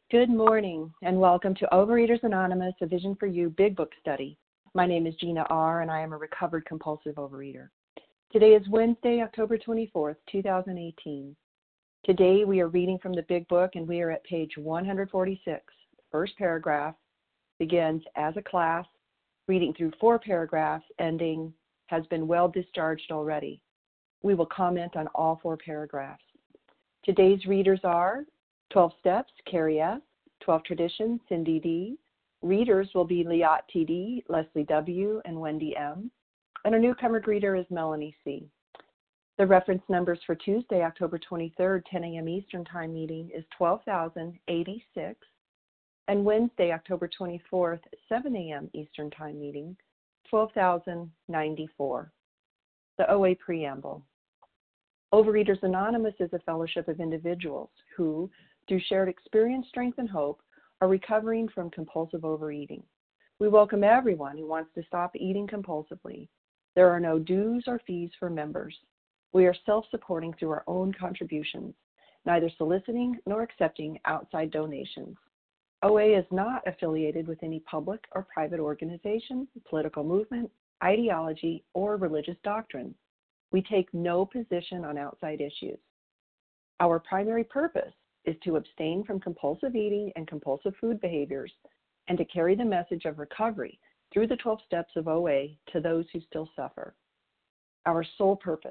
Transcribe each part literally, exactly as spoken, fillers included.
Good morning, and welcome to Overeaters Anonymous, a Vision for You Big Book Study. My name is Gina R., and I am a recovered compulsive overeater. Today is Wednesday, October twenty-fourth, two thousand eighteen. Today we are reading from the Big Book, and we are at page one hundred forty-six. The first paragraph begins, as a class, reading through four paragraphs, ending, has been well discharged already. We will comment on all four paragraphs. Today's readers are twelve Steps, Carrie S., twelve Traditions, Cindy D. Readers will be Liat T D, Leslie W., and Wendy M. And our newcomer greeter is Melanie C. The reference numbers for Tuesday, October twenty-third, ten a.m. Eastern Time meeting is twelve thousand eighty-six, and Wednesday, October twenty-fourth, seven a.m. Eastern Time meeting, twelve thousand ninety-four. The O A Preamble. Overeaters Anonymous is a fellowship of individuals who, through shared experience, strength, and hope, are recovering from compulsive overeating. We welcome everyone who wants to stop eating compulsively. There are no dues or fees for members. We are self-supporting through our own contributions, neither soliciting nor accepting outside donations. O A is not affiliated with any public or private organization, political movement, ideology, or religious doctrine. We take no position on outside issues. Our primary purpose is to abstain from compulsive eating and compulsive food behaviors and to carry the message of recovery through the twelve steps of O A to those who still suffer. Our sole purpose.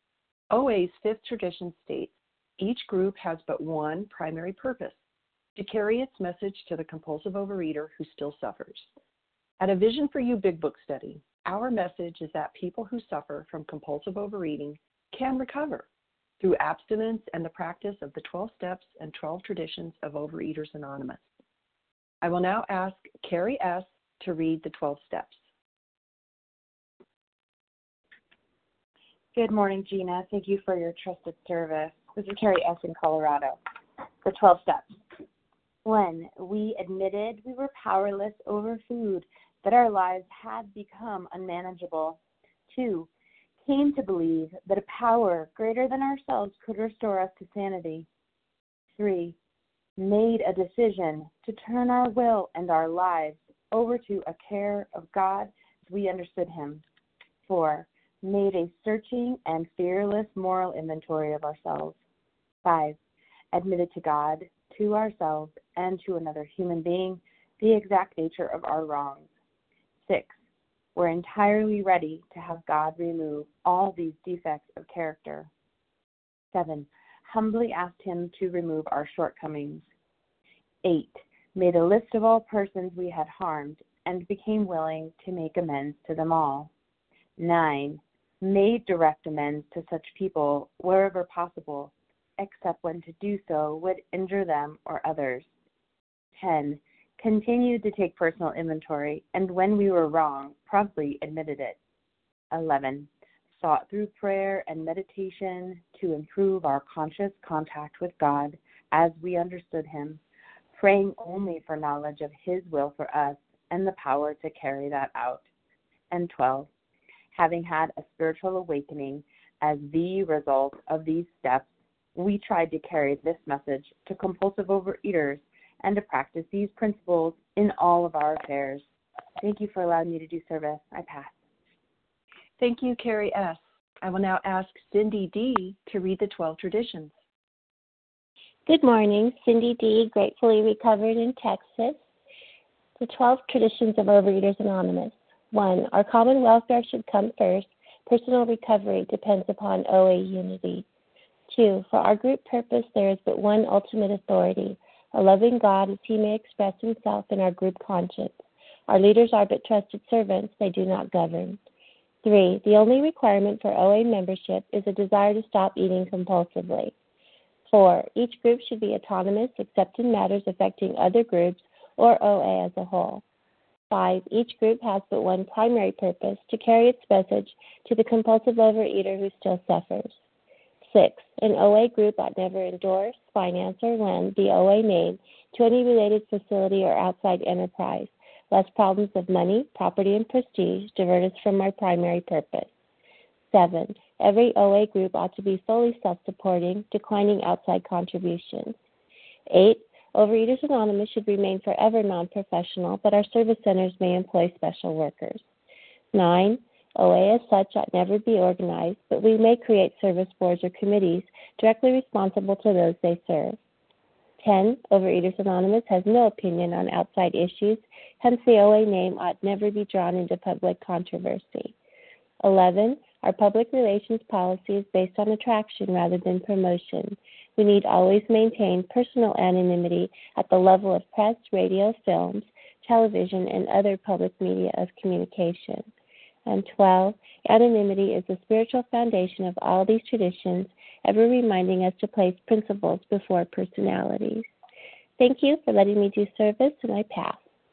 O A's fifth tradition states, each group has but one primary purpose, to carry its message to the compulsive overeater who still suffers. At a Vision for You Big Book Study, our message is that people who suffer from compulsive overeating can recover through abstinence and the practice of the twelve steps and twelve traditions of Overeaters Anonymous. I will now ask Carrie S. to read the twelve steps. Good morning, Gina. Thank you for your trusted service. This is Carrie S. in Colorado. The twelve steps. One, we admitted we were powerless over food, that our lives had become unmanageable. Two, came to believe that a power greater than ourselves could restore us to sanity. Three, made a decision to turn our will and our lives over to a care of God as we understood Him. Four, made a searching and fearless moral inventory of ourselves. Five, admitted to God, to ourselves, and to another human being the exact nature of our wrongs. Six, we're entirely ready to have God remove all these defects of character. Seven, humbly asked Him to remove our shortcomings. Eight, made a list of all persons we had harmed and became willing to make amends to them all. Nine, made direct amends to such people wherever possible, except when to do so would injure them or others. Ten, continued to take personal inventory, and when we were wrong, promptly admitted it. eleven. Sought through prayer and meditation to improve our conscious contact with God as we understood Him, praying only for knowledge of His will for us and the power to carry that out. And twelve. Having had a spiritual awakening as the result of these steps, we tried to carry this message to compulsive overeaters and to practice these principles in all of our affairs. Thank you for allowing me to do service. I pass. Thank you, Carrie S. I will now ask Cindy D. to read the twelve traditions. Good morning. Cindy D., gratefully recovered in Texas. The twelve traditions of Overeaters Anonymous. One, our common welfare should come first. Personal recovery depends upon O A unity. Two, for our group purpose, there is but one ultimate authority, a loving God as He may express Himself in our group conscience. Our leaders are but trusted servants, they do not govern. Three, the only requirement for O A membership is a desire to stop eating compulsively. Four, each group should be autonomous except in matters affecting other groups or O A as a whole. Five, each group has but one primary purpose, to carry its message to the compulsive overeater who still suffers. Six, an O A group ought never endorse, finance, or lend the O A name to any related facility or outside enterprise, lest problems of money, property, and prestige divert us from our primary purpose. Seven, every O A group ought to be fully self-supporting, declining outside contributions. Eight, Overeaters Anonymous should remain forever non-professional, but our service centers may employ special workers. Nine, O A as such ought never be organized, but we may create service boards or committees directly responsible to those they serve. ten. Overeaters Anonymous has no opinion on outside issues, hence the O A name ought never be drawn into public controversy. eleven. Our public relations policy is based on attraction rather than promotion. We need always maintain personal anonymity at the level of press, radio, films, television, and other public media of communication. And twelve, anonymity is the spiritual foundation of all these traditions, ever reminding us to place principles before personalities. Thank you for letting me do service, and I pass.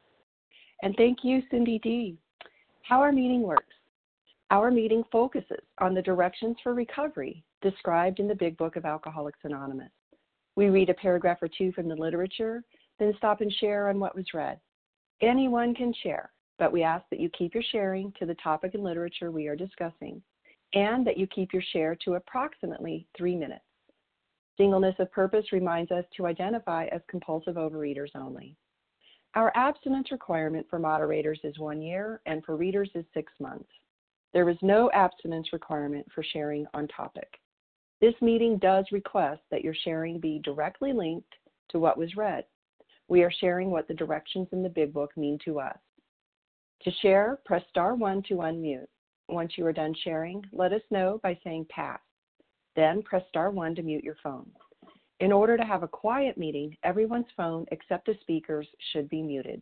And thank you, Cindy D. How our meeting works. Our meeting focuses on the directions for recovery described in the Big Book of Alcoholics Anonymous. We read a paragraph or two from the literature, then stop and share on what was read. Anyone can share, but we ask that you keep your sharing to the topic and literature we are discussing, and that you keep your share to approximately three minutes. Singleness of purpose reminds us to identify as compulsive overeaters only. Our abstinence requirement for moderators is one year, and for readers is six months. There is no abstinence requirement for sharing on topic. This meeting does request that your sharing be directly linked to what was read. We are sharing what the directions in the Big Book mean to us. To share, press star one to unmute. Once you are done sharing, let us know by saying pass. Then press star one to mute your phone. In order to have a quiet meeting, everyone's phone except the speaker's should be muted.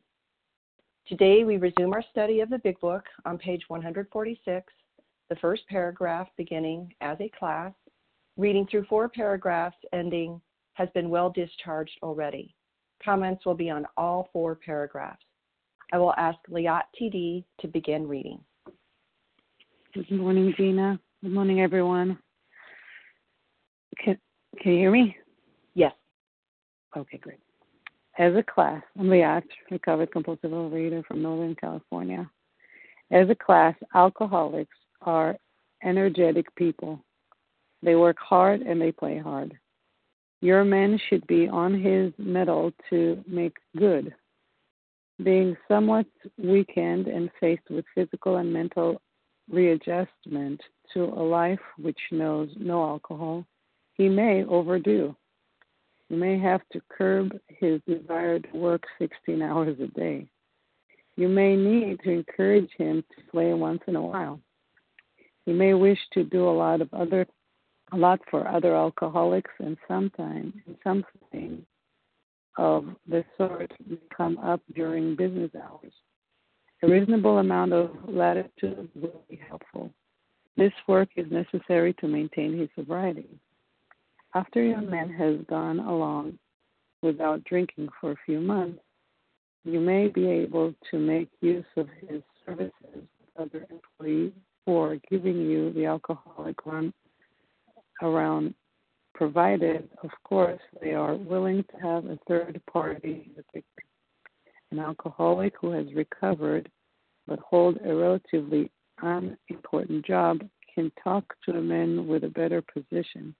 Today we resume our study of the Big Book on page one hundred forty-six, the first paragraph beginning as a class, reading through four paragraphs ending has been well discharged already. Comments will be on all four paragraphs. I will ask Liat T D to begin reading. Good morning, Gina. Good morning, everyone. Can, can you hear me? Yes. Okay, great. As a class, I'm Liat, recovered compulsive overeater from Northern California. As a class, alcoholics are energetic people. They work hard and they play hard. Your man should be on his mettle to make good. Being somewhat weakened and faced with physical and mental readjustment to a life which knows no alcohol, he may overdo. He may have to curb his desire to work sixteen hours a day. You may need to encourage him to play once in a while. He may wish to do a lot of other, a lot for other alcoholics, and sometimes something of the sort may come up during business hours. A reasonable amount of latitude will be helpful. This work is necessary to maintain his sobriety. After your man has gone along without drinking for a few months, you may be able to make use of his services with other employees for giving you the alcoholic run around, provided, of course, they are willing to have a third party in the picture. An alcoholic who has recovered but hold a relatively unimportant job can talk to a man with a better position.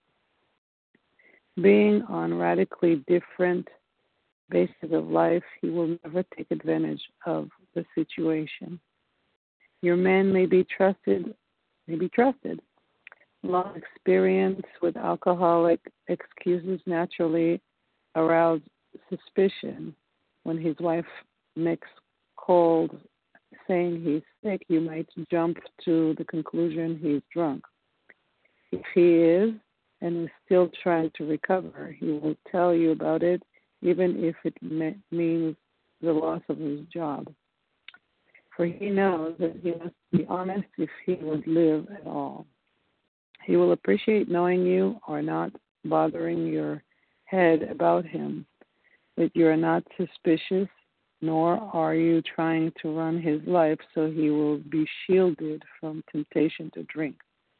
Being on radically different bases of life, he will never take advantage of the situation. Your man may be trusted, may be trusted. Long experience with alcoholic excuses naturally arouse suspicion. When his wife makes calls saying he's sick, you might jump to the conclusion he's drunk. If he is, and is still trying to recover, he will tell you about it, even if it may, means the loss of his job. For he knows that he must be honest if he would live at all. He will appreciate knowing you are not bothering your head about him, that you are not suspicious, nor are you trying to run his life so he will be shielded from temptation to drink.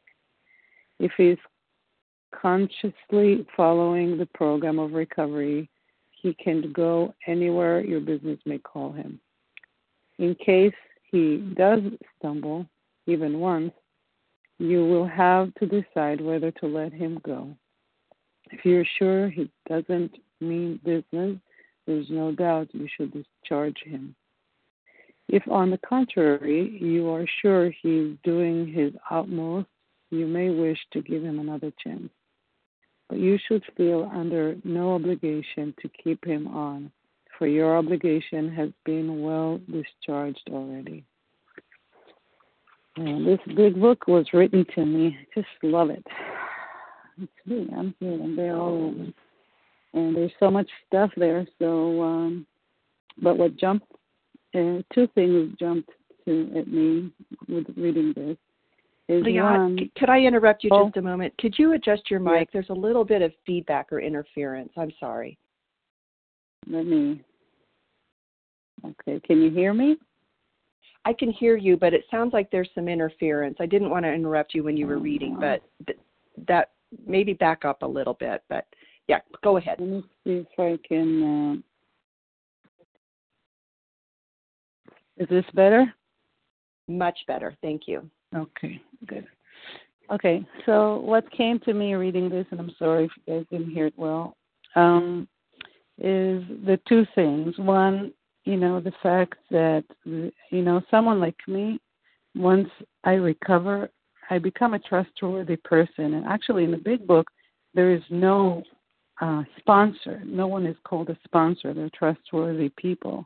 If he is consciously following the program of recovery, he can go anywhere your business may call him. In case he does stumble, even once, you will have to decide whether to let him go. If you're sure he doesn't mean business, there's no doubt you should discharge him. If, on the contrary, you are sure he's doing his utmost, you may wish to give him another chance. But you should feel under no obligation to keep him on, for your obligation has been well discharged already. And this big book was written to me. I just love it. It's me. I'm here, and they're all over. And there's so much stuff there. So, um, but what jumped, uh, two things jumped to at me with reading this. Is Leon, one, could I interrupt you oh, just a moment? Could you adjust your mic? Yes. There's a little bit of feedback or interference. I'm sorry. Let me. Okay, can you hear me? I can hear you, but it sounds like there's some interference. I didn't want to interrupt you when you were reading, but th- that maybe back up a little bit. But yeah, go ahead. Let me see if I can. Uh, is this better? Much better. Thank you. Okay, good. Okay, so what came to me reading this, and I'm sorry if you guys didn't hear it well, um, is the two things. One, you know, the fact that, you know, someone like me, once I recover, I become a trustworthy person. And actually, in the big book, there is no uh, sponsor. No one is called a sponsor. They're trustworthy people.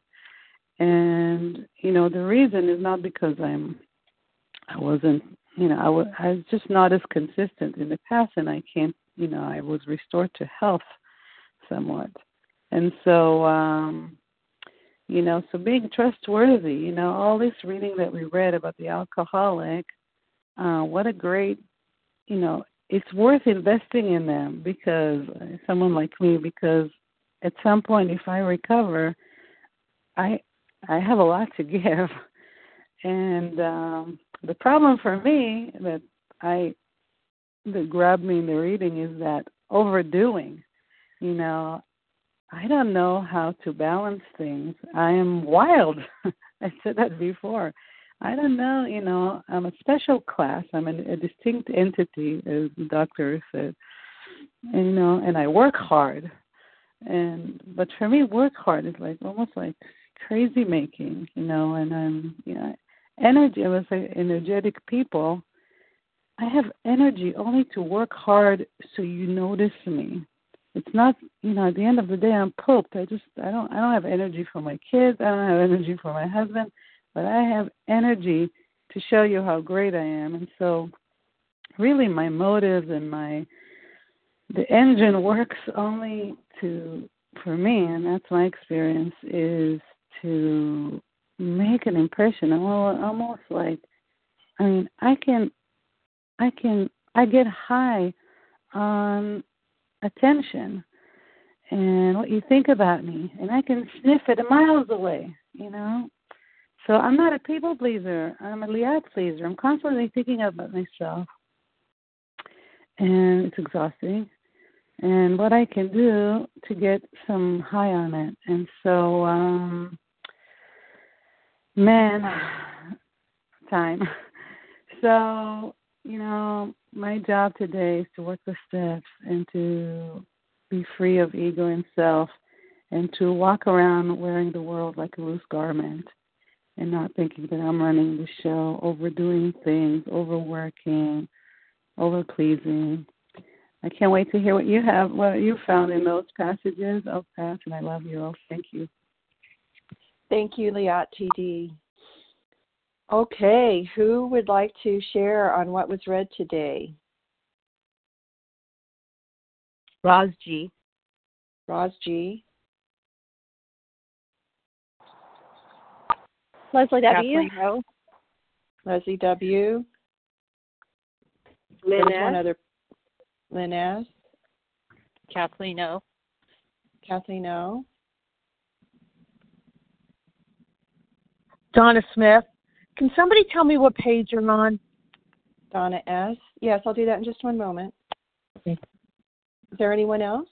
And, you know, the reason is not because I'm, I wasn't, you know, I was, I was just not as consistent in the past, and I can't, you know, I was restored to health somewhat. And so, um, you know, so being trustworthy, you know, all this reading that we read about the alcoholic, uh, what a great, you know, it's worth investing in them because someone like me, because at some point, if I recover, I I have a lot to give. And um, the problem for me that I that grabbed me in the reading is that overdoing. You know, I don't know how to balance things. I am wild. I said that before. I don't know, you know, I'm a special class. I'm an, a distinct entity, as the doctor said. And, you know, and I work hard. And but for me, work hard is like almost like crazy making, you know, and I'm, you know, energy, I was like energetic people. I have energy only to work hard so you notice me. It's not, you know, at the end of the day, I'm pooped. I just, I don't, I don't have energy for my kids. I don't have energy for my husband, but I have energy to show you how great I am. And so really my motives and my, the engine works only to, for me, and that's my experience, is to make an impression. I'm almost like, I mean, I can, I can, I get high on attention and what you think about me, and I can sniff it miles away, you know. So I'm not a people pleaser. I'm a liat pleaser. I'm constantly thinking about myself, and it's exhausting. And what I can do to get some high on it, and so, um, man, time. So, you know, my job today is to work the steps and to be free of ego and self and to walk around wearing the world like a loose garment and not thinking that I'm running the show, overdoing things, overworking, overpleasing. I can't wait to hear what you have, what you found in those passages. I'll pass, and I love you all. Thank you. Thank you, Liat T D. Okay, who would like to share on what was read today? Roz G. Roz G. Leslie W. Kathleen O. Leslie W. Lynn There's one S. other. Lynn S. Kathleen O. Kathleen O. Donna Smith. Can somebody tell me what page you're on? Donna S. Yes, I'll do that in just one moment. Okay. Is there anyone else?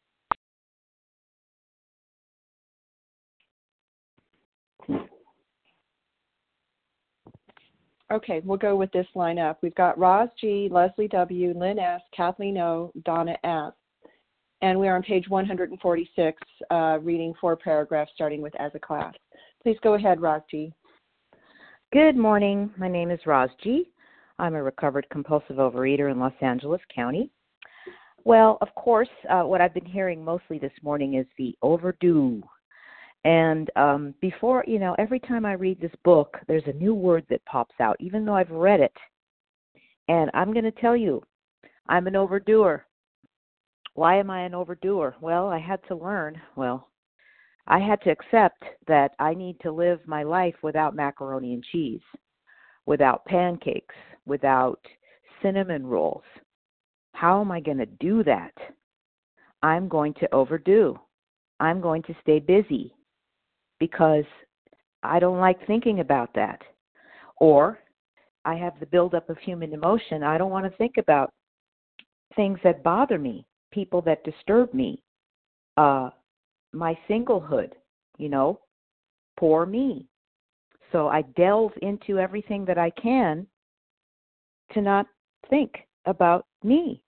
Okay, we'll go with this lineup. We've got Roz G, Leslie W, Lynn S, Kathleen O, Donna S. and we are on page one hundred forty-six, uh, reading four paragraphs starting with as a class. Please go ahead, Roz G. Good morning. My name is Roz G. I'm a recovered compulsive overeater in Los Angeles County. Well, of course, uh, what I've been hearing mostly this morning is the overdue. And um, before, you know, every time I read this book, there's a new word that pops out, even though I've read it. And I'm going to tell you, I'm an overdoer. Why am I an overdoer? Well, I had to learn, well, I had to accept that I need to live my life without macaroni and cheese, without pancakes, without cinnamon rolls. How am I going to do that? I'm going to overdo. I'm going to stay busy because I don't like thinking about that. Or I have the buildup of human emotion. I don't want to think about things that bother me, people that disturb me, uh, my singlehood, you know, poor me. So I delve into everything that I can to not think about me.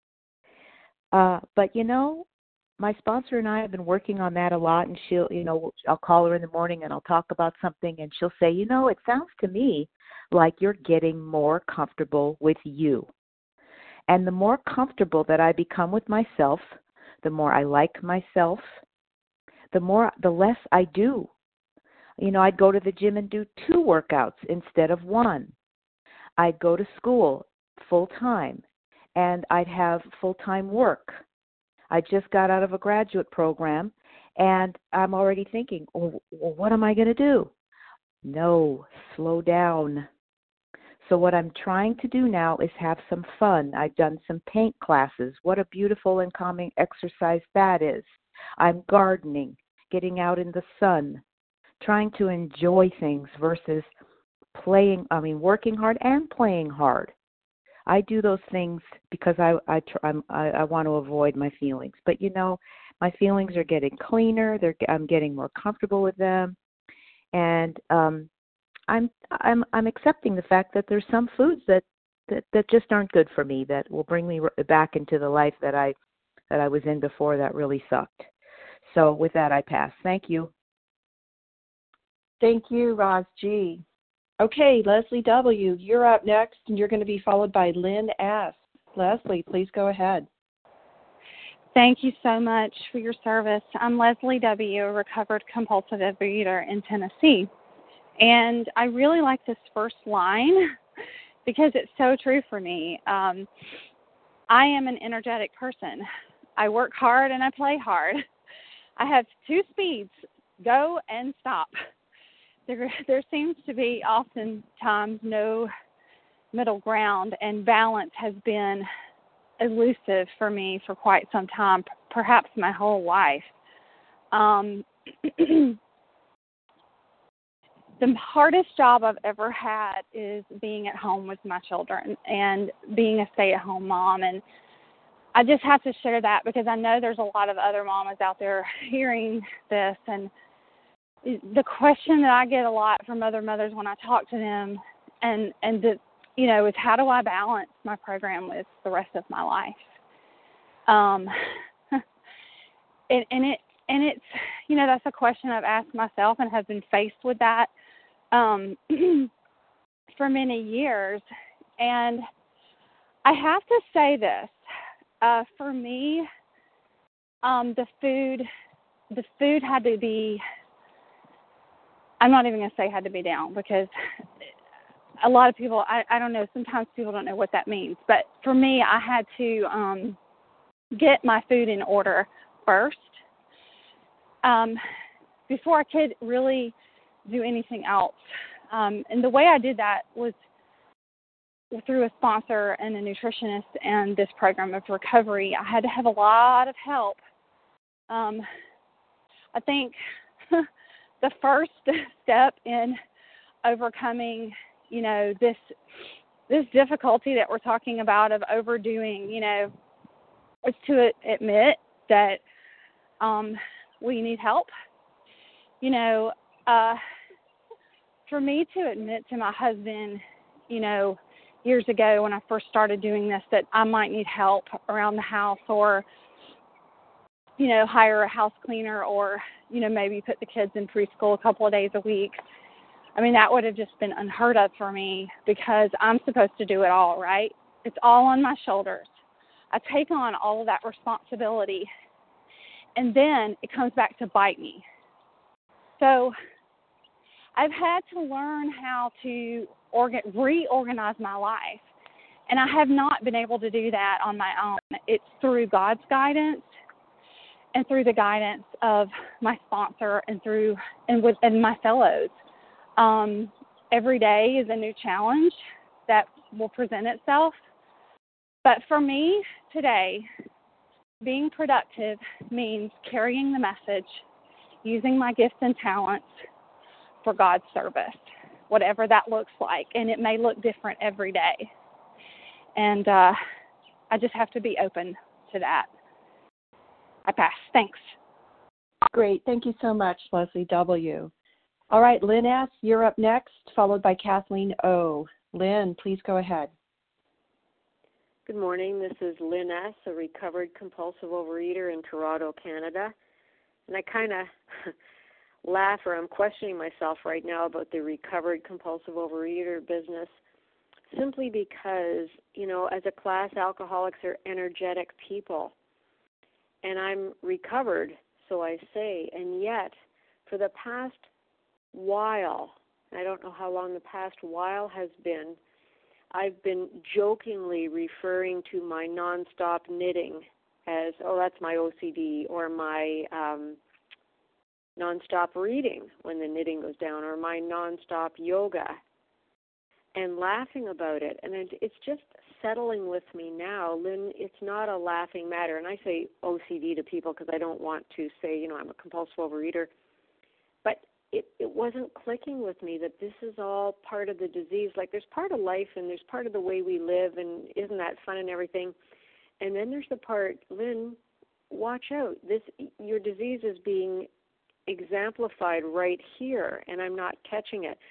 Uh, but, you know, my sponsor and I have been working on that a lot, and she'll, you know, I'll call her in the morning and I'll talk about something, and she'll say, you know, it sounds to me like you're getting more comfortable with you. And the more comfortable that I become with myself, the more I like myself, the more, the less I do. You know, I'd go to the gym and do two workouts instead of one. I'd go to school full time, and I'd have full-time work. I just got out of a graduate program, and I'm already thinking, oh, well, what am I going to do? No, slow down. So what I'm trying to do now is have some fun. I've done some paint classes. What a beautiful and calming exercise that is. I'm gardening, getting out in the sun, trying to enjoy things versus playing, I mean, working hard and playing hard. I do those things because I I, I'm, I I want to avoid my feelings. But, you know, my feelings are getting cleaner. They're I'm getting more comfortable with them. And um, I'm I'm I'm accepting the fact that there's some foods that, that, that just aren't good for me, that will bring me back into the life that I that I was in before that really sucked. So with that, I pass. Thank you. Thank you, Roz G. Okay, Leslie W., you're up next, and you're going to be followed by Lynn S. Leslie, please go ahead. Thank you so much for your service. I'm Leslie W., a recovered compulsive overeater in Tennessee. And I really like this first line because it's so true for me. Um, I am an energetic person. I work hard and I play hard. I have two speeds, go and stop. There, there seems to be oftentimes no middle ground, and balance has been elusive for me for quite some time, perhaps my whole life. Um, the hardest job I've ever had is being at home with my children and being a stay-at-home mom. And I just have to share that because I know there's a lot of other mamas out there hearing this. And the question that I get a lot from other mothers when I talk to them and, and the, you know, is how do I balance my program with the rest of my life? Um, and, and it, and it's, you know, that's a question I've asked myself and have been faced with that um, for many years. And I have to say this, uh, for me, um, the food, the food had to be, I'm not even going to say had to be down because a lot of people, I, I don't know, sometimes people don't know what that means. But for me, I had to um, get my food in order first um, before I could really do anything else. Um, and the way I did that was through a sponsor and a nutritionist and this program of recovery. I had to have a lot of help. Um, I think the first step in overcoming, you know, this this difficulty that we're talking about of overdoing, you know, is to admit that um, we need help. You know, uh, for me to admit to my husband, you know, years ago when I first started doing this, that I might need help around the house or you know, hire a house cleaner or, you know, maybe put the kids in preschool a couple of days a week. I mean, that would have just been unheard of for me because I'm supposed to do it all, right? It's all on my shoulders. I take on all of that responsibility, and then it comes back to bite me. So I've had to learn how to organ- reorganize my life, and I have not been able to do that on my own. It's through God's guidance and through the guidance of my sponsor and through and with and my fellows. Um, every day is a new challenge that will present itself. But for me today, being productive means carrying the message, using my gifts and talents for God's service, whatever that looks like. And it may look different every day. And uh, I just have to be open to that. I pass. Thanks. Great. Thank you so much, Leslie W. All right, Lynn S., you're up next, followed by Kathleen O. Lynn, please go ahead. Good morning. This is Lynn S., a recovered compulsive overeater in Toronto, Canada. And I kind of laugh, or I'm questioning myself right now about the recovered compulsive overeater business, simply because, you know, as a class, alcoholics are energetic people. And I'm recovered, so I say, and yet for the past while, I don't know how long the past while has been, I've been jokingly referring to my nonstop knitting as, oh, that's my O C D, or my um, nonstop reading when the knitting goes down, or my nonstop yoga, and laughing about it. And it, it's just settling with me now. Lynn, it's not a laughing matter. And I say O C D to people because I don't want to say, you know, I'm a compulsive overeater. But it, it wasn't clicking with me that this is all part of the disease. Like, there's part of life and there's part of the way we live, and isn't that fun and everything? And then there's the part, Lynn, watch out. This, your disease is being exemplified right here, and I'm not catching it.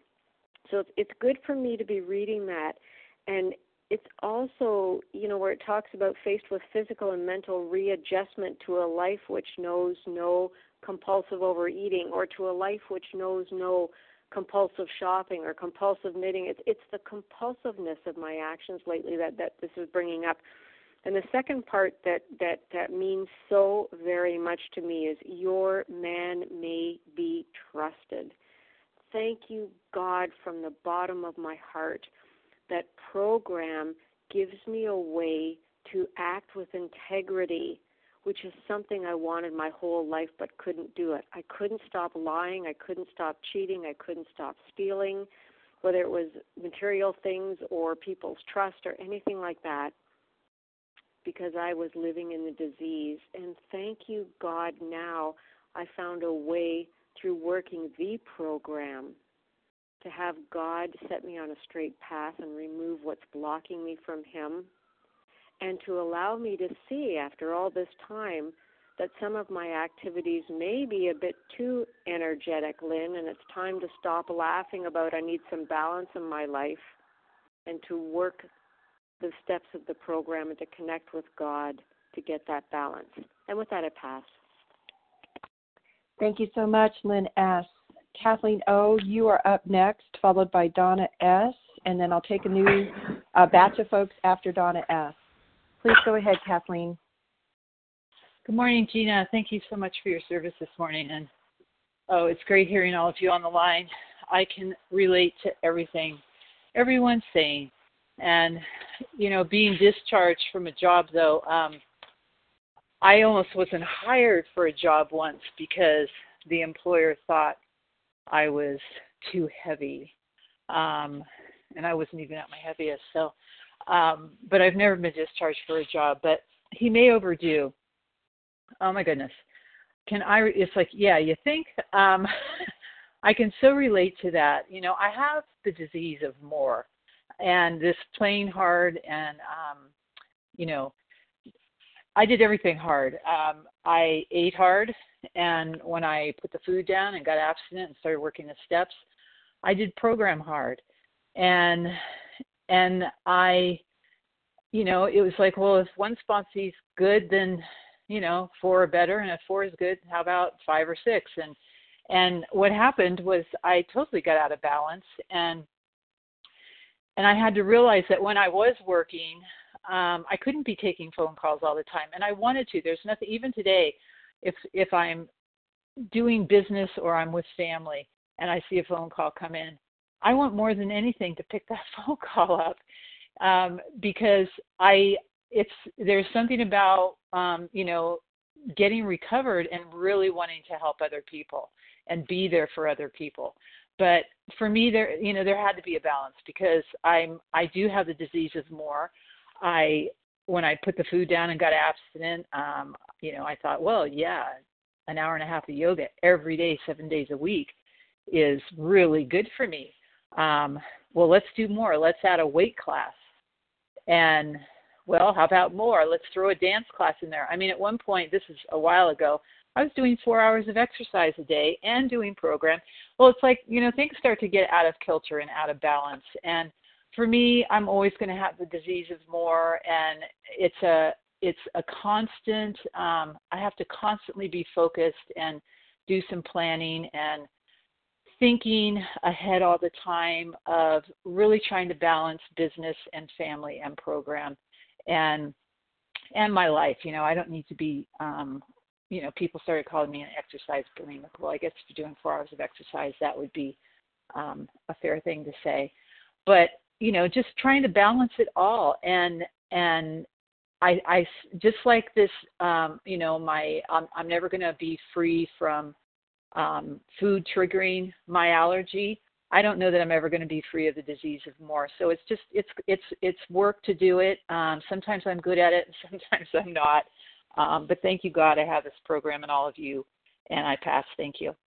So it's, it's good for me to be reading that. And it's also, you know, where it talks about faced with physical and mental readjustment to a life which knows no compulsive overeating, or to a life which knows no compulsive shopping or compulsive knitting. It's, it's the compulsiveness of my actions lately that, that this is bringing up. And the second part that, that, that means so very much to me is your man may be trusted. Thank you, God, from the bottom of my heart. That program gives me a way to act with integrity, which is something I wanted my whole life but couldn't do it. I couldn't stop lying. I couldn't stop cheating. I couldn't stop stealing, whether it was material things or people's trust or anything like that, because I was living in the disease. And thank you, God, now I found a way through working the program to have God set me on a straight path and remove what's blocking me from Him, and to allow me to see after all this time that some of my activities may be a bit too energetic, Lynn, and it's time to stop laughing about I need some balance in my life, and to work the steps of the program and to connect with God to get that balance. And with that, I pass. Thank you so much, Lynn S. Kathleen O., you are up next, followed by Donna S., and then I'll take a new uh, batch of folks after Donna S. Please go ahead, Kathleen. Good morning, Gina. Thank you so much for your service this morning. And oh, it's great hearing all of you on the line. I can relate to everything everyone's saying. And, you know, being discharged from a job, though, um, I almost wasn't hired for a job once because the employer thought I was too heavy. Um, and I wasn't even at my heaviest. So, um, but I've never been discharged for a job, but he may overdo. Oh my goodness. Can I, it's like, yeah, you think, um, I can so relate to that. You know, I have the disease of more, and this playing hard, and, um, you know, I did everything hard. Um, I ate hard, and when I put the food down and got abstinent and started working the steps, I did program hard. And and I, you know, it was like, well, if one sponsee's good, then you know, four or better, and if four is good, how about five or six? And and what happened was I totally got out of balance, and and I had to realize that when I was working, um, I couldn't be taking phone calls all the time, and I wanted to. There's nothing, even today, if if I'm doing business or I'm with family and I see a phone call come in, I want more than anything to pick that phone call up, um, because I it's there's something about um, you know, getting recovered and really wanting to help other people and be there for other people. But for me, there you know there had to be a balance, because I'm I do have the disease of more. I when I put the food down and got abstinent, um, you know, I thought, well, yeah, an hour and a half of yoga every day, seven days a week, is really good for me. Um, well, let's do more. Let's add a weight class. And, well, how about more? Let's throw a dance class in there. I mean, at one point, this is a while ago, I was doing four hours of exercise a day and doing program. Well, it's like, you know, things start to get out of kilter and out of balance. And for me, I'm always going to have the disease of more, and it's a it's a constant, um, I have to constantly be focused and do some planning and thinking ahead all the time of really trying to balance business and family and program and and my life. You know, I don't need to be, um, you know, people started calling me an exercise bulimic. Well, I guess if you're doing four hours of exercise, that would be um, a fair thing to say. But, you know, just trying to balance it all. And and I, I just like this, um, you know, my I'm, I'm never going to be free from um, food triggering my allergy. I don't know that I'm ever going to be free of the disease of more. So it's just it's it's it's work to do it. Um, sometimes I'm good at it, and sometimes I'm not. Um, but thank you, God, I have this program and all of you, and I pass. Thank you.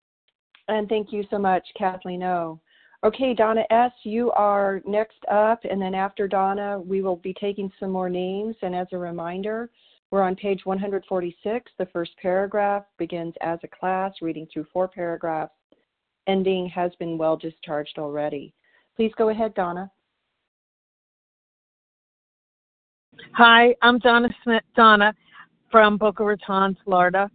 And thank you so much, Kathleen O. Okay, Donna S., you are next up, and then after Donna, we will be taking some more names. And as a reminder, we're on page one hundred forty-six. The first paragraph begins as a class, reading through four paragraphs, ending has been well discharged already. Please go ahead, Donna. Hi, I'm Donna Smith, Donna from Boca Raton, Florida.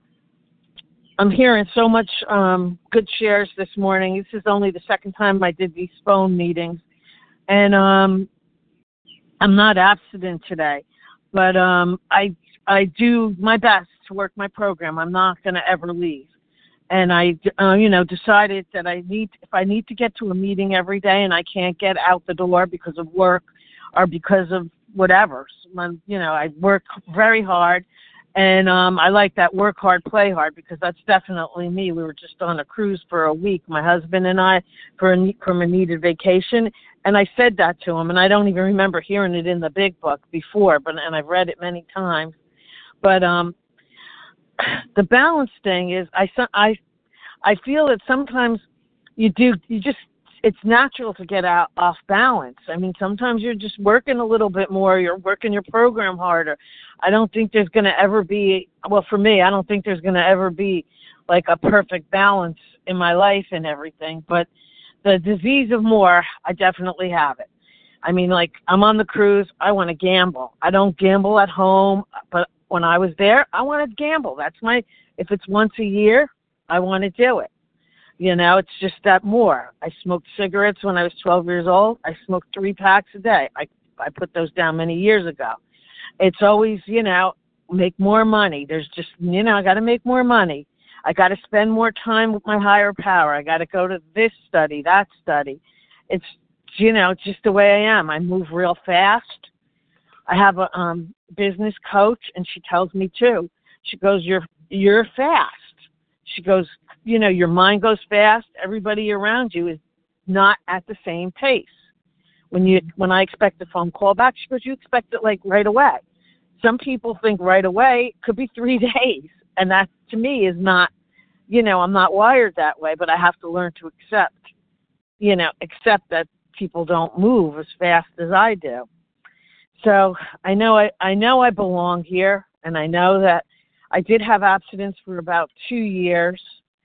I'm hearing so much um, good shares this morning. This is only the second time I did these phone meetings. And um, I'm not abstinent today, but um, I I do my best to work my program. I'm not going to ever leave. And I, uh, you know, decided that I need, if I need to get to a meeting every day and I can't get out the door because of work or because of whatever, you know, I work very hard. And um, I like that work hard, play hard, because that's definitely me. We were just on a cruise for a week, my husband and I, for a, from a needed vacation. And I said that to him, and I don't even remember hearing it in the big book before, but and I've read it many times. But um, the balance thing is, I, I, I feel that sometimes you do, you just, it's natural to get out off balance. I mean, sometimes you're just working a little bit more, you're working your program harder. I don't think there's going to ever be, well, for me, I don't think there's going to ever be like a perfect balance in my life and everything. But the disease of more, I definitely have it. I mean, like, I'm on the cruise, I want to gamble. I don't gamble at home, but when I was there, I want to gamble. That's my, if it's once a year, I want to do it. You know, it's just that more. I smoked cigarettes when I was twelve years old. I smoked three packs a day. I, I put those down many years ago. It's always, you know, make more money. There's just, you know, I got to make more money. I got to spend more time with my higher power. I got to go to this study, that study. It's, you know, it's just the way I am. I move real fast. I have a um, business coach, and she tells me too. She goes, you're, you're fast. She goes, you know, your mind goes fast. Everybody around you is not at the same pace. When you, when I expect a phone call back, she goes, you expect it like right away. Some people think right away could be three days. And that to me is not, you know, I'm not wired that way, but I have to learn to accept, you know, accept that people don't move as fast as I do. So I know I, I know I belong here, and I know that I did have abstinence for about two years.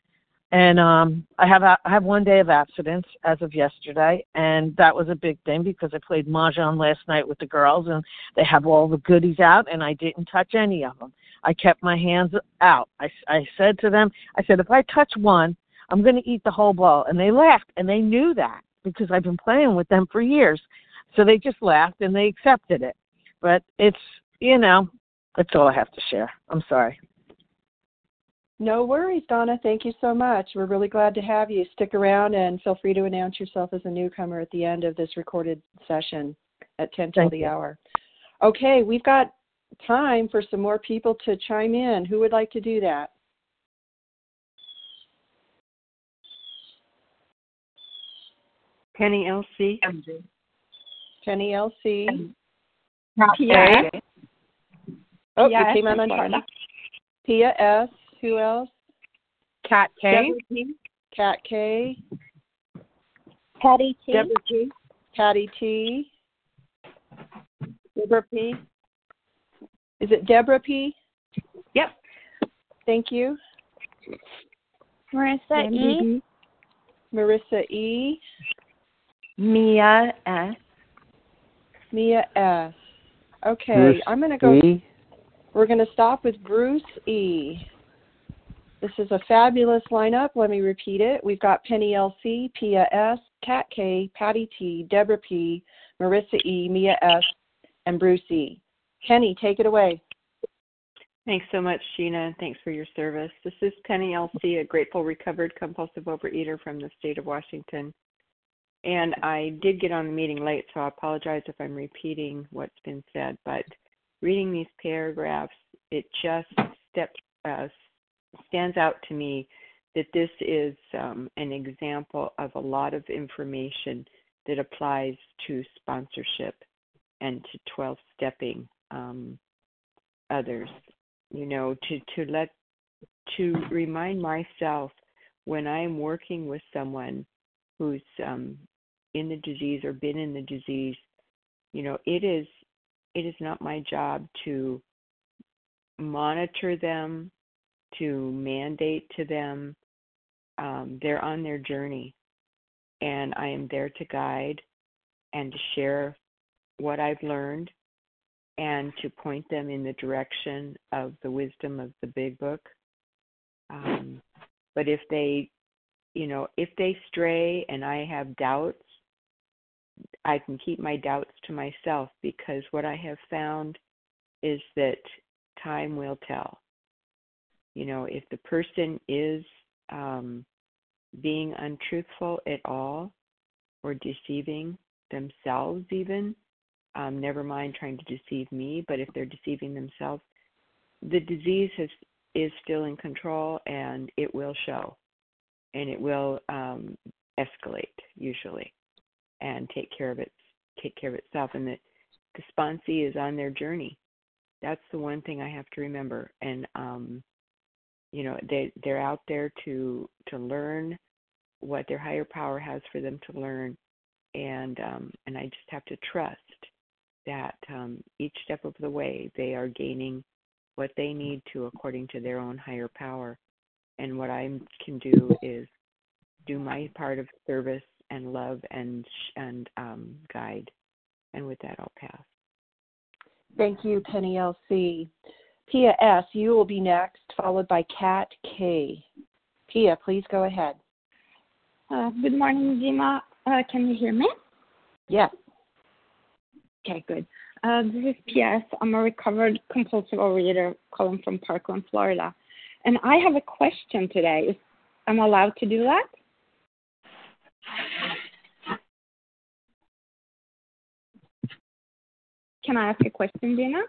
And um, I have I have one day of abstinence as of yesterday, and that was a big thing because I played mahjong last night with the girls, and they have all the goodies out, and I didn't touch any of them. I kept my hands out. I, I said to them, I said, if I touch one, I'm going to eat the whole bowl. And they laughed, and they knew that because I've been playing with them for years. So they just laughed, and they accepted it. But it's, you know, that's all I have to share. I'm sorry. No worries, Donna. Thank you so much. We're really glad to have you. Stick around and feel free to announce yourself as a newcomer at the end of this recorded session at ten till the hour. Okay, we've got time for some more people to chime in. Who would like to do that? Penny L C. Penny L C. Pia. Oh, Pia you came out on time. Pia S. Who else? Kat K. Kat K. Patty T. Deborah T. Patty T. Deborah P. Is it Deborah P? Yep. Thank you. Marissa E. Marissa E. Mia S. Mia S. Okay, Bruce I'm going to go. E. We're going to stop with Bruce E. This is a fabulous lineup. Let me repeat it. We've got Penny L C, Pia S, Kat K, Patty T, Deborah P, Marissa E, Mia S, and Bruce E. Penny, take it away. Thanks so much, Gina, and thanks for your service. This is Penny L C, a grateful, recovered, compulsive overeater from the state of Washington. And I did get on the meeting late, so I apologize if I'm repeating what's been said. But reading these paragraphs, it just steps, uh, stands out to me that this is um, an example of a lot of information that applies to sponsorship and to twelve-stepping um, others. You know, to, to let, to remind myself when I'm working with someone who's um, in the disease or been in the disease, you know, it is it is not my job to monitor them, to mandate to them. Um, they're on their journey, and I am there to guide and to share what I've learned and to point them in the direction of the wisdom of the big book. Um, but if they, you know, if they stray and I have doubts, I can keep my doubts to myself, because what I have found is that time will tell. You know, if the person is um, being untruthful at all or deceiving themselves even, um, never mind trying to deceive me, but if they're deceiving themselves, the disease has, is still in control, and it will show, and it will um, escalate usually and take care of it, take care of itself, and that the sponsee is on their journey. That's the one thing I have to remember. And um, you know, they they're out there to to learn what their higher power has for them to learn, and um, and I just have to trust that um, each step of the way they are gaining what they need to according to their own higher power. And what I can do is do my part of service and love and and um, guide. And with that, I'll pass. Thank you, Penny L C. Pia S., you will be next, followed by Kat K. Pia, please go ahead. Uh, good morning, Gina. Uh, can you hear me? Yes. Okay, good. Uh, this is P S. I'm a recovered compulsive overeater calling from Parkland, Florida. And I have a question today. Is I'm allowed to do that? Can I ask a question, Dina?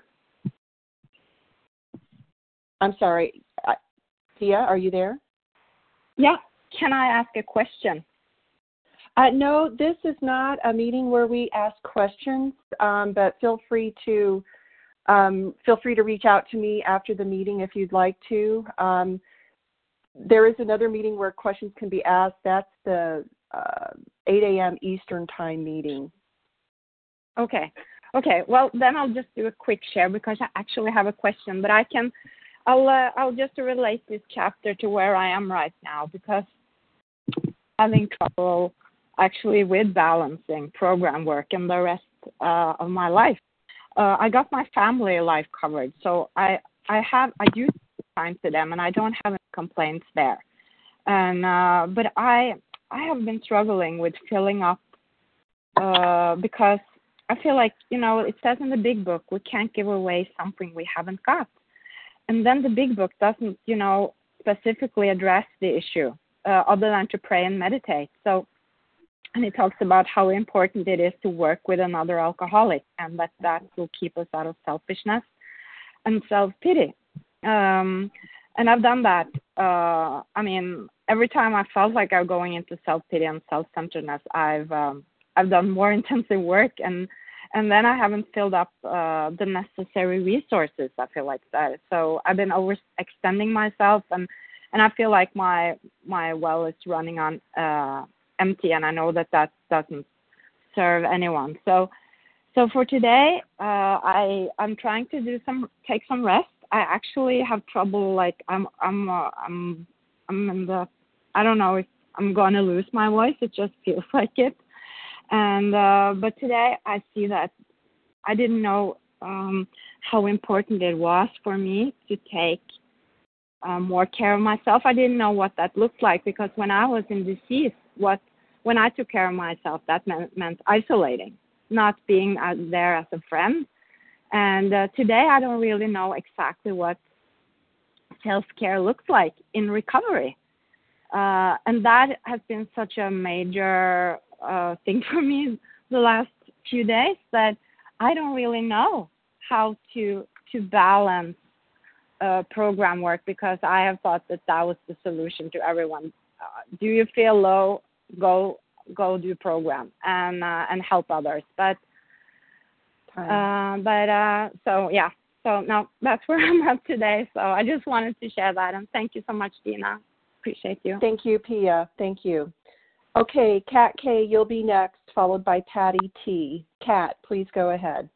I'm sorry. Uh, Pia, are you there? Yeah. Can I ask a question? Uh, no, this is not a meeting where we ask questions, um, but feel free to um, feel free to reach out to me after the meeting if you'd like to. Um, there is another meeting where questions can be asked. That's the uh, eight a.m. Eastern Time meeting. Okay. Okay. Well, then I'll just do a quick share because I actually have a question, but I can, I'll, uh, I'll just relate this chapter to where I am right now, because I'm having trouble actually with balancing program work and the rest uh, of my life. Uh, I got my family life covered, so I I have I do time to them, and I don't have any complaints there. And uh, but I I have been struggling with filling up uh, because I feel like, you know, it says in the big book we can't give away something we haven't got, and then the big book doesn't, you know, specifically address the issue uh, other than to pray and meditate. So. And it talks about how important it is to work with another alcoholic, and that that will keep us out of selfishness and self-pity. Um, and I've done that. Uh, I mean, every time I felt like I'm going into self-pity and self-centeredness, I've um, I've done more intensive work, and and then I haven't filled up uh, the necessary resources. I feel like that. So I've been overextending myself, and and I feel like my my well is running on. Uh, empty, and I know that that doesn't serve anyone. So, so for today, uh, I I'm trying to do some take some rest. I actually have trouble. Like I'm I'm uh, I'm I'm in the I don't know if I'm gonna lose my voice. It just feels like it. And uh, but today I see that I didn't know um, how important it was for me to take uh, more care of myself. I didn't know what that looked like, because when I was in disease, what when I took care of myself, that meant, meant isolating, not being out there as a friend. And uh, today I don't really know exactly what self-care looks like in recovery. Uh, and that has been such a major uh, thing for me the last few days, that I don't really know how to to balance uh, program work, because I have thought that that was the solution to everyone. Uh, do you feel low? Go go do program and uh, and help others. But uh, but uh, so yeah. So no, that's where I'm at today. So I just wanted to share that, and thank you so much, Dina. Appreciate you. Thank you, Pia. Thank you. Okay, Kat K, you'll be next, followed by Patty T. Kat, please go ahead.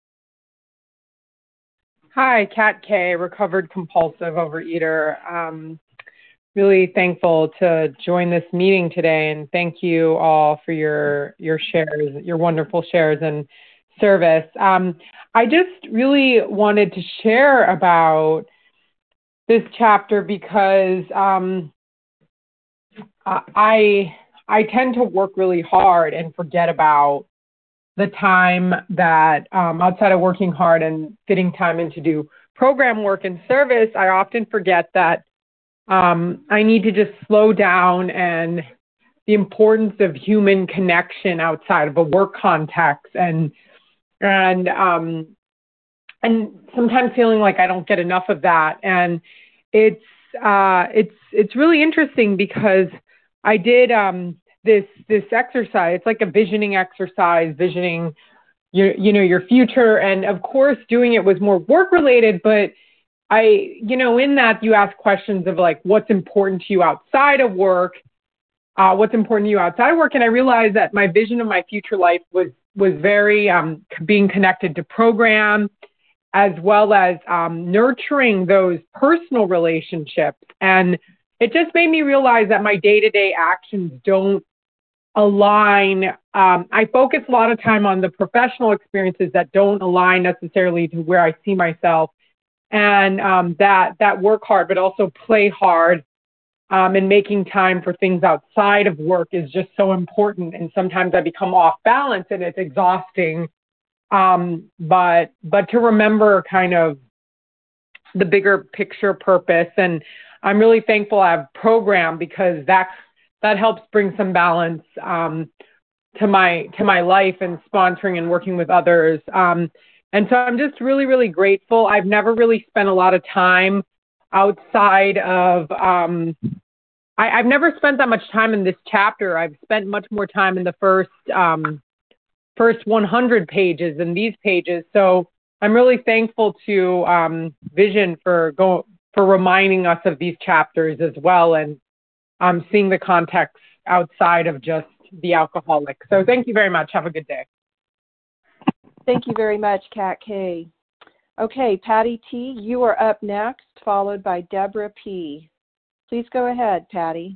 Hi, Kat K, recovered compulsive overeater. Um, really thankful to join this meeting today, and thank you all for your your shares, your wonderful shares and service. Um, I just really wanted to share about this chapter because um, I I tend to work really hard and forget about the time that um, outside of working hard and fitting time in to do program work and service, I often forget that um, I need to just slow down, and the importance of human connection outside of a work context, and and um, and sometimes feeling like I don't get enough of that. And it's uh, it's it's really interesting because I did um, this this exercise. It's like a visioning exercise, visioning your you know your future, and of course doing it was more work related, but I, you know, in that you ask questions of like, what's important to you outside of work, uh, what's important to you outside of work. And I realized that my vision of my future life was, was very um, being connected to program, as well as um, nurturing those personal relationships. And it just made me realize that my day-to-day actions don't align. Um, I focus a lot of time on the professional experiences that don't align necessarily to where I see myself. And um, that that work hard, but also play hard, um, and making time for things outside of work is just so important. And sometimes I become off balance, and it's exhausting. Um, but but to remember kind of the bigger picture purpose, and I'm really thankful I have program, because that that helps bring some balance um, to my to my life and sponsoring and working with others. Um, And so I'm just really, really grateful. I've never really spent a lot of time outside of, um, I, I've never spent that much time in this chapter. I've spent much more time in the first, um, first one hundred pages than these pages. So I'm really thankful to um, Vision for go, for reminding us of these chapters as well, and um, seeing the context outside of just the alcoholic. So thank you very much. Have a good day. Thank you very much, Kat K. Okay, Patty T., you are up next, followed by Deborah P. Please go ahead, Patty.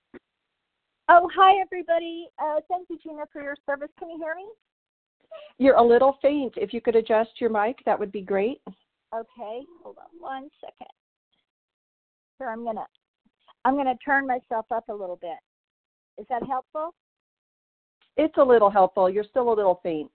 Oh, hi, everybody. Uh, thank you, Gina, for your service. Can you hear me? You're a little faint. If you could adjust your mic, that would be great. Okay, hold on one second. Here, I'm gonna I'm gonna turn myself up a little bit. Is that helpful? It's a little helpful. You're still a little faint.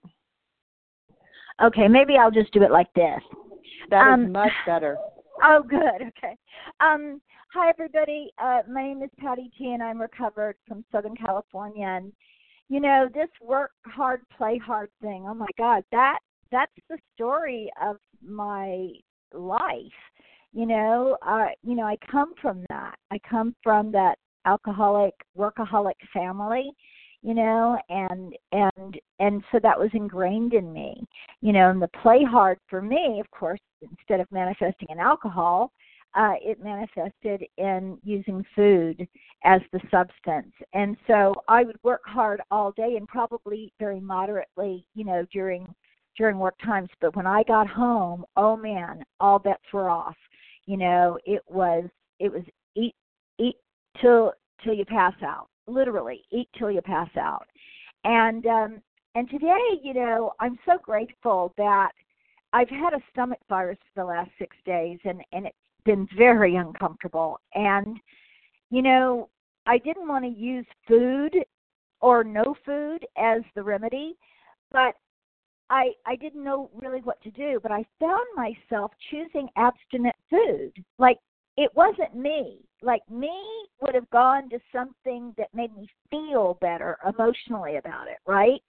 Okay, maybe I'll just do it like this. That um, is much better. Oh, good. Okay. Um, hi, everybody. Uh, my name is Patty T, and I'm recovered from Southern California. And you know, this work hard, play hard thing. Oh my God, that that's the story of my life. You know, uh, you know, I come from that. I come from that alcoholic, workaholic family. You know, and and and so that was ingrained in me. You know, and the play hard for me, of course, instead of manifesting in alcohol, uh, it manifested in using food as the substance. And so I would work hard all day and probably very moderately, you know, during during work times. But when I got home, oh man, all bets were off. You know, it was it was eat eat till till you pass out. Literally, eat till you pass out. And um, and today, you know, I'm so grateful that I've had a stomach virus for the last six days, and, and it's been very uncomfortable. And, you know, I didn't want to use food or no food as the remedy, but I I didn't know really what to do. But I found myself choosing abstinent food. Like, it wasn't me. Like, me would have gone to something that made me feel better emotionally about it, right?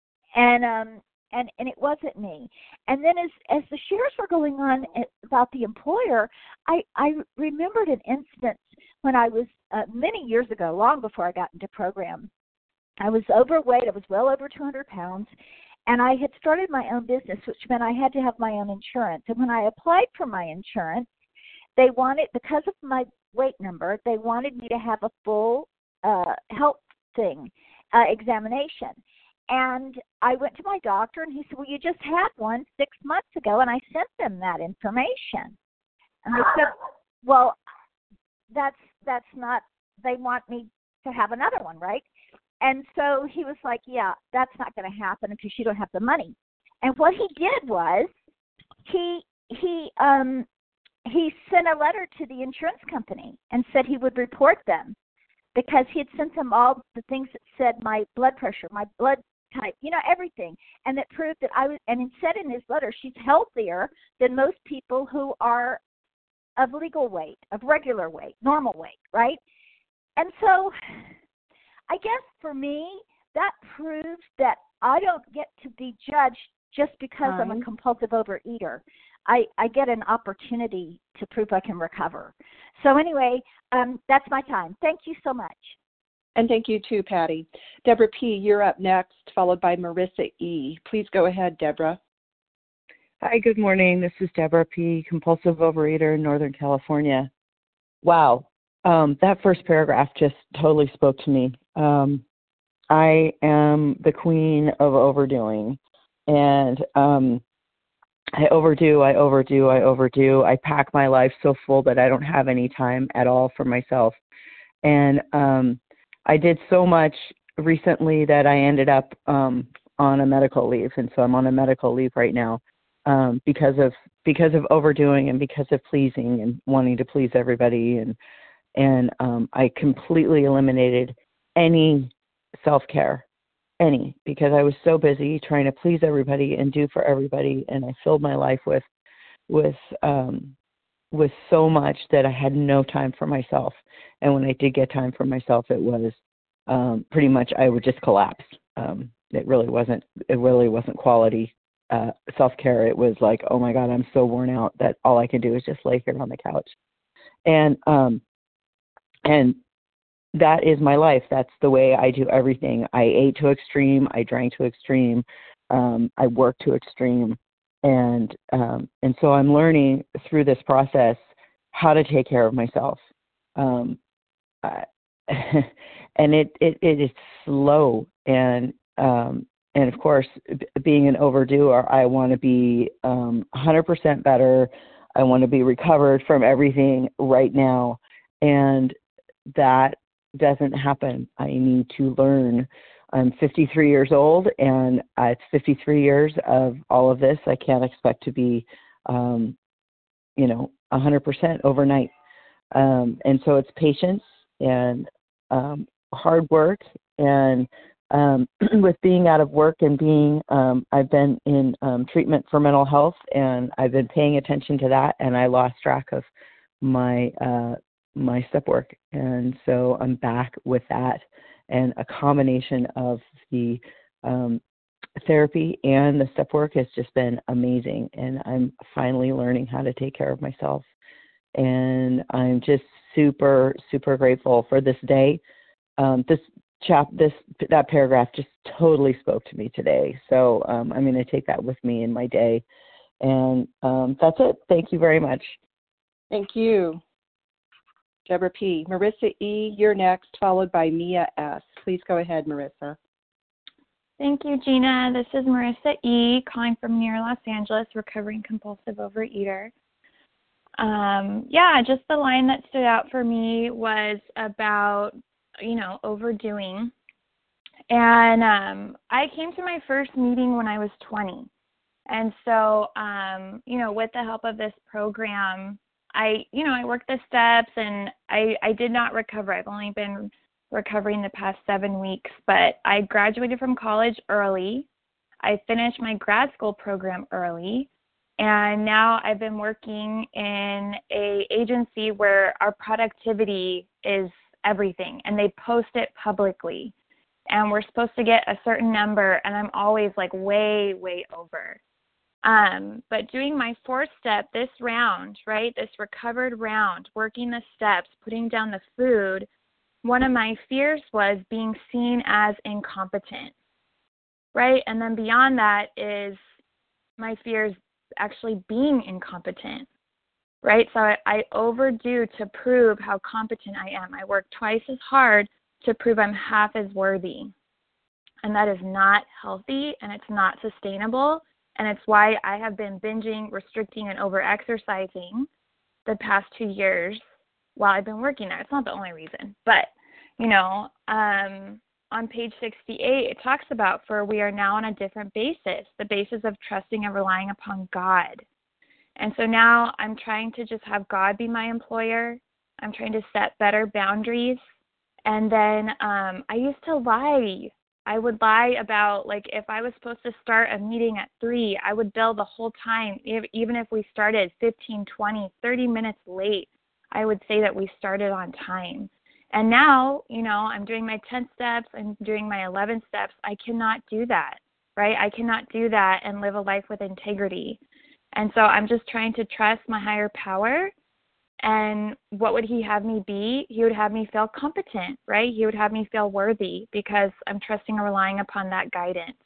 And um and and it wasn't me. And then as as the shares were going on about the employer, I I remembered an instance when I was uh, many years ago, long before I got into program. I was overweight. I was well over two hundred pounds. And I had started my own business, which meant I had to have my own insurance. And when I applied for my insurance, they wanted, because of my weight number, they wanted me to have a full uh, health thing, uh, examination. And I went to my doctor, and he said, well, you just had one six months ago, and I sent them that information. And I said, well, that's that's not, they want me to have another one, right? And so he was like, yeah, that's not going to happen because you don't have the money. And what he did was he he um he sent a letter to the insurance company and said he would report them because he had sent them all the things that said my blood pressure, my blood type, you know, everything, and that proved that I was, and he said in his letter, she's healthier than most people who are of legal weight, of regular weight, normal weight, right? And so I guess for me, that proves that I don't get to be judged just because Hi. I'm a compulsive overeater. I, I get an opportunity to prove I can recover. So anyway, um, that's my time. Thank you so much. And thank you too, Patty. Deborah P., you're up next, followed by Marissa E. Please go ahead, Deborah. Hi, good morning. This is Deborah P., compulsive overeater in Northern California. Wow. Um, that first paragraph just totally spoke to me. Um, I am the queen of overdoing. And um, I overdo, I overdo, I overdo. I pack my life so full that I don't have any time at all for myself. And um, I did so much recently that I ended up um, on a medical leave. And so I'm on a medical leave right now um, because of because of overdoing and because of pleasing and wanting to please everybody. And and um, I completely eliminated any self-care. Any, because I was so busy trying to please everybody and do for everybody, and I filled my life with with um, with so much that I had no time for myself. And when I did get time for myself, it was um, pretty much I would just collapse. Um, it really wasn't it really wasn't quality uh, self-care. It was like, oh my God, I'm so worn out that all I can do is just lay here on the couch. And um, and that is my life. That's the way I do everything. I ate to extreme. I drank to extreme. Um, I worked to extreme. And um, and so I'm learning through this process how to take care of myself. Um, I, and it, it, it is slow. And um, and of course, b- being an overdoer, I want to be um, one hundred percent better. I want to be recovered from everything right now. And that doesn't happen. I need to learn. I'm fifty-three years old, and uh, it's fifty-three years of all of this. I can't expect to be um, you know, one hundred percent overnight. Um, and so it's patience and um, hard work. And um, with being out of work and being, um, I've been in um, treatment for mental health, and I've been paying attention to that, and I lost track of my uh, my step work. And so I'm back with that, and a combination of the um, therapy and the step work has just been amazing. And I'm finally learning how to take care of myself. And I'm just super, super grateful for this day. Um, this chap, this that paragraph just totally spoke to me today. So um, I'm going to take that with me in my day. And um, that's it. Thank you very much. Thank you, Deborah P. Marissa E., you're next, followed by Mia S. Please go ahead, Marissa. Thank you, Gina. This is Marissa E., calling from near Los Angeles, recovering compulsive overeater. Um, yeah, just the line that stood out for me was about, you know, overdoing. And um, I came to my first meeting when I was twenty. And so, um, you know, with the help of this program, I, you know, I worked the steps, and I, I did not recover. I've only been recovering the past seven weeks, but I graduated from college early. I finished my grad school program early. And now I've been working in a agency where our productivity is everything, and they post it publicly. And we're supposed to get a certain number, and I'm always like way, way over. Um, but doing my fourth step this round, right, this recovered round, working the steps, putting down the food, one of my fears was being seen as incompetent, right? And then beyond that is my fears actually being incompetent, right? So I, I overdo to prove how competent I am. I work twice as hard to prove I'm half as worthy. And that is not healthy, and it's not sustainable. And it's why I have been binging, restricting, and over-exercising the past two years while I've been working there. It's not the only reason. But, you know, um, on page sixty-eight, it talks about, for we are now on a different basis, the basis of trusting and relying upon God. And so now I'm trying to just have God be my employer. I'm trying to set better boundaries. And then um, I used to lie. I would lie about, like, if I was supposed to start a meeting at three, I would bill the whole time. If, even if we started fifteen, twenty, thirty minutes late, I would say that we started on time. And now, you know, I'm doing my ten steps, I'm doing my eleven steps. I cannot do that, right? I cannot do that and live a life with integrity. And so I'm just trying to trust my higher power. And what would he have me be? He would have me feel competent, right? He would have me feel worthy, because I'm trusting and relying upon that guidance.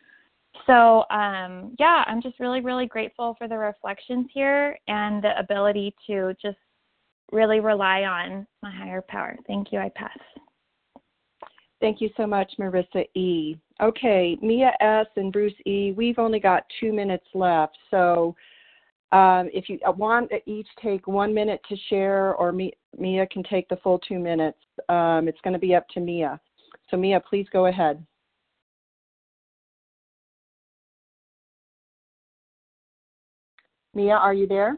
So, um, yeah, I'm just really, really grateful for the reflections here and the ability to just really rely on my higher power. Thank you. I pass. Thank you so much, Marissa E. Okay, Mia S. and Bruce E., we've only got two minutes left. So um, if you want to each take one minute to share, or Mi- Mia can take the full two minutes, um, it's going to be up to Mia. So Mia, please go ahead. Mia, are you there?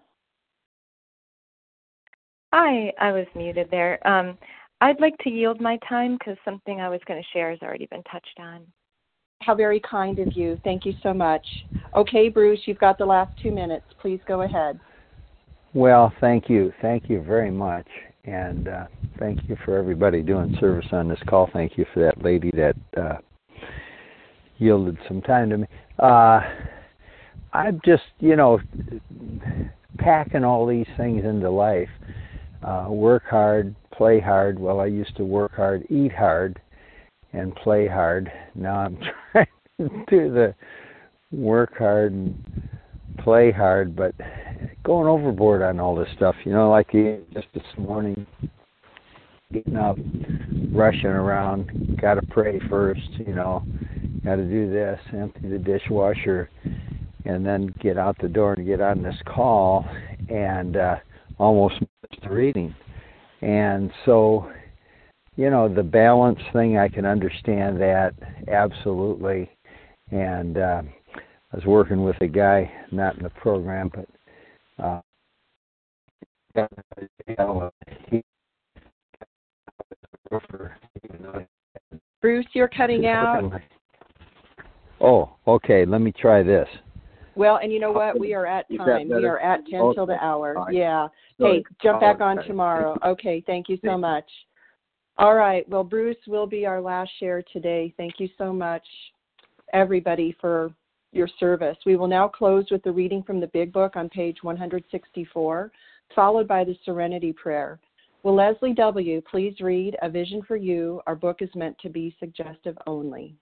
Hi, I was muted there. Um, I'd like to yield my time because something I was going to share has already been touched on. How very kind of you. Thank you so much. Okay, Bruce, you've got the last two minutes. Please go ahead. Well, thank you. Thank you very much. And uh, thank you for everybody doing service on this call. Thank you for that lady that uh, yielded some time to me. Uh, I'm just, you know, packing all these things into life. Uh, work hard, play hard. Well, I used to work hard, eat hard, and play hard. Now I'm trying to do the work hard and play hard, but going overboard on all this stuff. You know, like just this morning, getting up, rushing around, got to pray first, you know, got to do this, empty the dishwasher, and then get out the door and get on this call, and uh, almost missed the reading. And so, you know, the balance thing, I can understand that absolutely. And uh, I was working with a guy, not in the program, but uh, Bruce, you're cutting out. Oh, okay. Let me try this. Well, and you know what? We are at time. We are at ten okay. till the hour. Right. Yeah. So hey, jump back on okay. tomorrow. Okay, thank you so much. All right. Well, Bruce will be our last share today. Thank you so much, everybody, for your service. We will now close with the reading from the Big Book on page one sixty-four, followed by the Serenity Prayer. Will Leslie W. please read A Vision for You? Our book is meant to be suggestive only.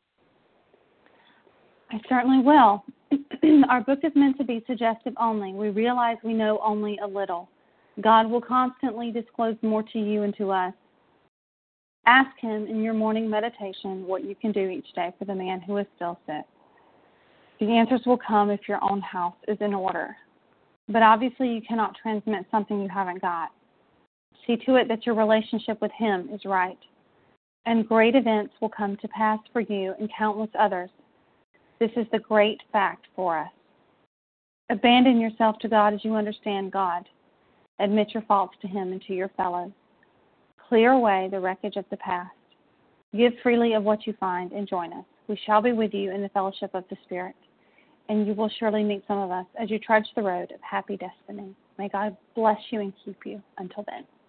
I certainly will. Our book is meant to be suggestive only. We realize we know only a little. God will constantly disclose more to you and to us. Ask Him in your morning meditation what you can do each day for the man who is still sick. The answers will come if your own house is in order. But obviously you cannot transmit something you haven't got. See to it that your relationship with Him is right. And great events will come to pass for you and countless others. This is the great fact for us. Abandon yourself to God as you understand God. Admit your faults to Him and to your fellows. Clear away the wreckage of the past. Give freely of what you find and join us. We shall be with you in the fellowship of the Spirit, and you will surely meet some of us as you trudge the road of happy destiny. May God bless you and keep you until then.